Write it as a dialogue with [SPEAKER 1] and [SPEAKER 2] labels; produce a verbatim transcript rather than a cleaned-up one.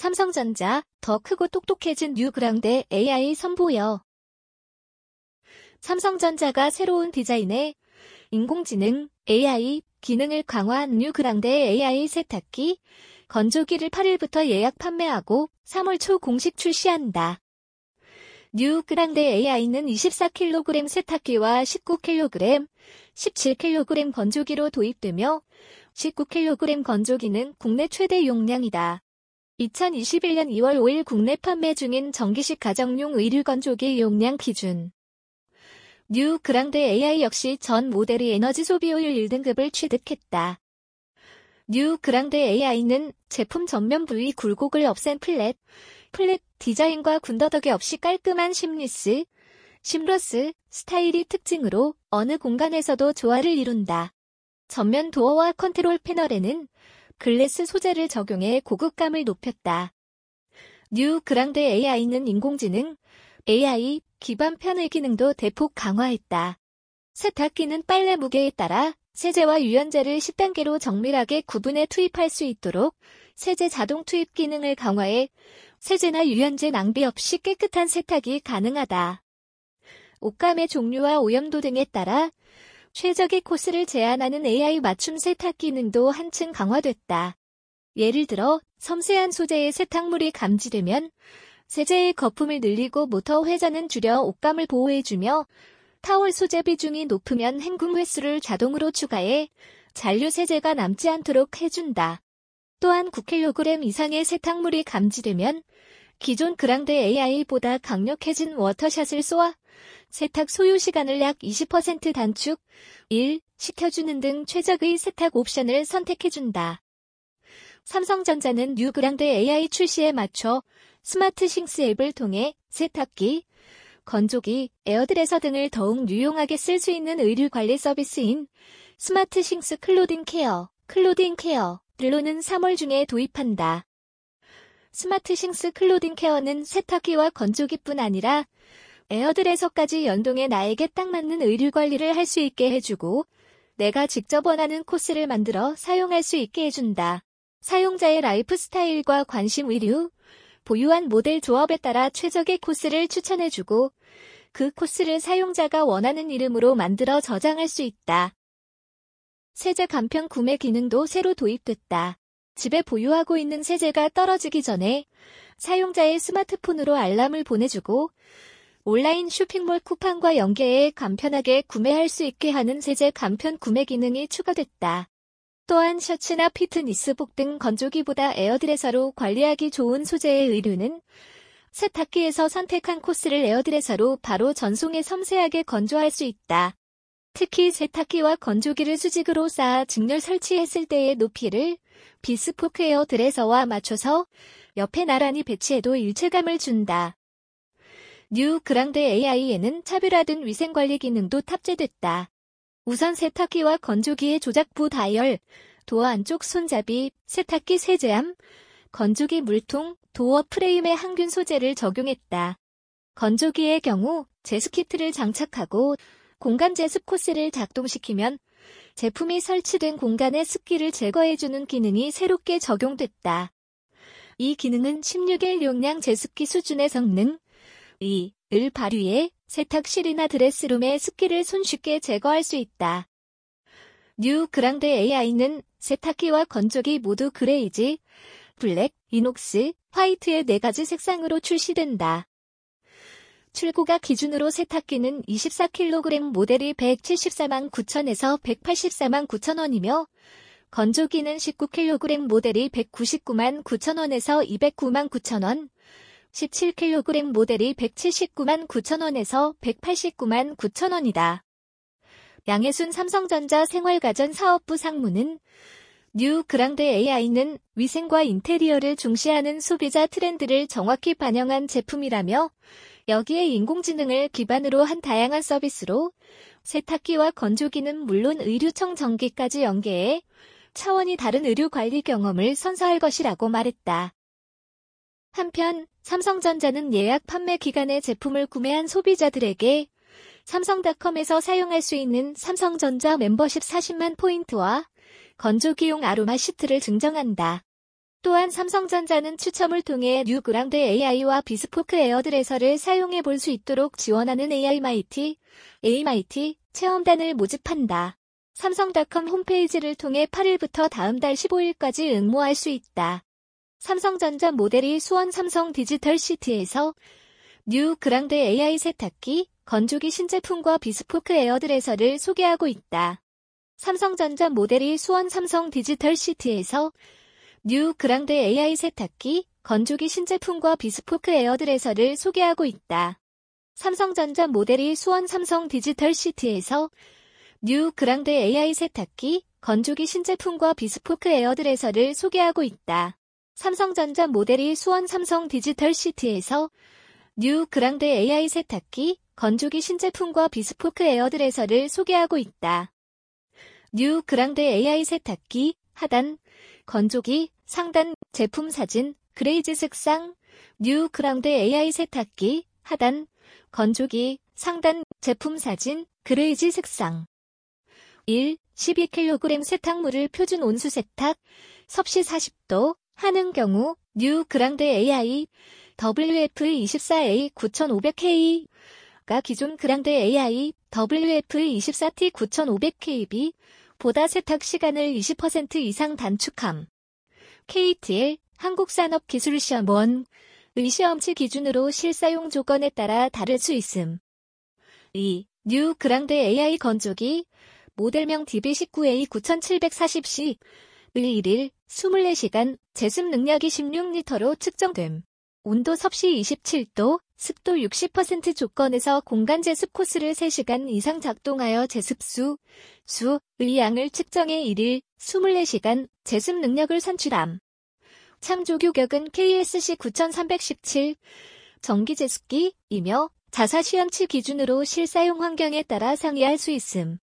[SPEAKER 1] 삼성전자, 더 크고 똑똑해진 뉴 그랑데 에이아이 선보여. 삼성전자가 새로운 디자인의 인공지능, 에이아이 기능을 강화한 뉴 그랑데 에이아이 세탁기, 건조기를 팔 일부터 예약 판매하고 삼월 초 공식 출시한다. 뉴 그랑데 에이아이는 이십사 킬로그램 세탁기와 십구 킬로그램, 십칠 킬로그램 건조기로 도입되며 십구 킬로그램 건조기는 국내 최대 용량이다. 이천이십일 년 이월 오일 국내 판매 중인 전기식 가정용 의류 건조기 용량 기준. 뉴 그랑데 에이아이 역시 전 모델이 에너지 소비효율 일 등급을 취득했다. 뉴 그랑데 에이아이는 제품 전면 부위 굴곡을 없앤 플랫, 플랫 디자인과 군더더기 없이 깔끔한 심리스, 심러스 스타일이 특징으로 어느 공간에서도 조화를 이룬다. 전면 도어와 컨트롤 패널에는 글래스 소재를 적용해 고급감을 높였다. 뉴 그랑데 에이아이는 인공지능, 에이아이 기반 편의 기능도 대폭 강화했다. 세탁기는 빨래 무게에 따라 세제와 유연제를 십 단계로 정밀하게 구분해 투입할 수 있도록 세제 자동 투입 기능을 강화해 세제나 유연제 낭비 없이 깨끗한 세탁이 가능하다. 옷감의 종류와 오염도 등에 따라 최적의 코스를 제안하는 에이아이 맞춤 세탁 기능도 한층 강화됐다. 예를 들어 섬세한 소재의 세탁물이 감지되면 세제의 거품을 늘리고 모터 회전은 줄여 옷감을 보호해주며 타월 소재 비중이 높으면 헹굼 횟수를 자동으로 추가해 잔류 세제가 남지 않도록 해준다. 또한 구 킬로그램 이상의 세탁물이 감지되면 기존 그랑데 에이아이보다 강력해진 워터샷을 쏘아 세탁 소요 시간을 약 이십 퍼센트 단축, 일 시켜주는 등 최적의 세탁 옵션을 선택해준다. 삼성전자는 뉴 그랑데 에이아이 출시에 맞춰 스마트 싱스 앱을 통해 세탁기, 건조기, 에어드레서 등을 더욱 유용하게 쓸 수 있는 의류 관리 서비스인 스마트 싱스 클로딩 케어, 클로딩 케어를로는 삼월 중에 도입한다. 스마트 싱스 클로딩 케어는 세탁기와 건조기뿐 아니라 에어드레서까지 연동해 나에게 딱 맞는 의류 관리를 할 수 있게 해주고 내가 직접 원하는 코스를 만들어 사용할 수 있게 해준다. 사용자의 라이프 스타일과 관심 의류, 보유한 모델 조합에 따라 최적의 코스를 추천해주고 그 코스를 사용자가 원하는 이름으로 만들어 저장할 수 있다. 세제 간편 구매 기능도 새로 도입됐다. 집에 보유하고 있는 세제가 떨어지기 전에 사용자의 스마트폰으로 알람을 보내주고 온라인 쇼핑몰 쿠팡과 연계해 간편하게 구매할 수 있게 하는 세제 간편 구매 기능이 추가됐다. 또한 셔츠나 피트니스복 등 건조기보다 에어드레서로 관리하기 좋은 소재의 의류는 세탁기에서 선택한 코스를 에어드레서로 바로 전송해 섬세하게 건조할 수 있다. 특히 세탁기와 건조기를 수직으로 쌓아 직렬 설치했을 때의 높이를 비스포크 에어드레서와 맞춰서 옆에 나란히 배치해도 일체감을 준다. 뉴 그랑데 에이아이에는 차별화된 위생관리 기능도 탑재됐다. 우선 세탁기와 건조기의 조작부 다이얼, 도어 안쪽 손잡이, 세탁기 세제함, 건조기 물통, 도어 프레임에 항균 소재를 적용했다. 건조기의 경우 제습키트를 장착하고 공간 제습 코스를 작동시키면 제품이 설치된 공간의 습기를 제거해주는 기능이 새롭게 적용됐다. 이 기능은 십육 일 용량 제습기 수준의 성능, 을 발휘해 세탁실이나 드레스룸의 습기를 손쉽게 제거할 수 있다. 뉴 그랑데 에이아이는 세탁기와 건조기 모두 그레이지, 블랙, 이녹스, 화이트의 네 가지 색상으로 출시된다. 출고가 기준으로 세탁기는 이십사 킬로그램 모델이 백칠십사만 구천에서 백팔십사만 구천 원이며 건조기는 십구 킬로그램 모델이 백구십구만 구천 원에서 이백구만 구천 원, 십칠 킬로그램 모델이 백칠십구만 구천 원에서 백팔십구만 구천 원이다. 양혜순 삼성전자 생활가전 사업부 상무는 뉴 그랑데 에이아이는 위생과 인테리어를 중시하는 소비자 트렌드를 정확히 반영한 제품이라며 여기에 인공지능을 기반으로 한 다양한 서비스로 세탁기와 건조기는 물론 의류청 전기까지 연계해 차원이 다른 의류 관리 경험을 선사할 것이라고 말했다. 한편 삼성전자는 예약 판매 기간에 제품을 구매한 소비자들에게 삼성닷컴에서 사용할 수 있는 삼성전자 멤버십 사십만 포인트와 건조기용 아로마 시트를 증정한다. 또한 삼성전자는 추첨을 통해 뉴그랑드 에이아이와 비스포크 에어드레서를 사용해 볼 수 있도록 지원하는 에이아이마이티, 에이마이티 체험단을 모집한다. 삼성닷컴 홈페이지를 통해 팔 일부터 다음 달 십오 일까지 응모할 수 있다. 삼성전자 모델이 수원 삼성 디지털시티에서 뉴그랑드 에이아이 세탁기, 건조기 신제품과 비스포크 에어드레서를 소개하고 있다. 삼성전자 모델이 수원 삼성 디지털시티에서 뉴그랑드 에이아이 세탁기, 건조기 신제품과 비스포크 에어드레서를 소개하고 있다. 삼성전자 모델이 수원 삼성 디지털시티에서 뉴그랑드 에이아이 세탁기, 건조기 신제품과 비스포크 에어드레서를 소개하고 있다. 삼성전자 모델이 수원 삼성 디지털시티에서 뉴그랑드 에이아이 세탁기, 건조기 신제품과 비스포크 에어드레서를 소개하고 있다. 뉴그랑드 에이아이 세탁기, 하단, 건조기, 상단, 제품 사진, 그레이즈 색상, 뉴그랑드 에이아이 세탁기, 하단, 건조기, 상단, 제품 사진, 그레이즈 색상. 일. 십이 킬로그램 세탁물을 표준 온수 세탁, 섭씨 사십 도, 하는 경우, 뉴그랑드 에이아이, 더블유에프 이십사 에이 구천오백 케이가 기존 그랑드 에이아이, 더블유에프 이십사 티 구천오백 케이비, 보다 세탁 시간을 이십 퍼센트 이상 단축함. 케이티엘, 한국산업기술시험원의 시험치 기준으로 실사용 조건에 따라 다를 수 있음. 이. 뉴그랑드 에이아이 건조기, 모델명 디비 십구 에이 구천칠백사십 씨의 일 일 이십사 시간 제습 능력이 십육 리터로 측정됨. 온도 섭씨 이십칠 도, 습도 육십 퍼센트 조건에서 공간 제습 코스를 세 시간 이상 작동하여 제습수, 수의 양을 측정해 일 일 이십사 시간 제습 능력을 산출함. 참조 규격은 케이에스씨 구천삼백십칠 전기 제습기이며 자사 시험치 기준으로 실사용 환경에 따라 상이할 수 있음.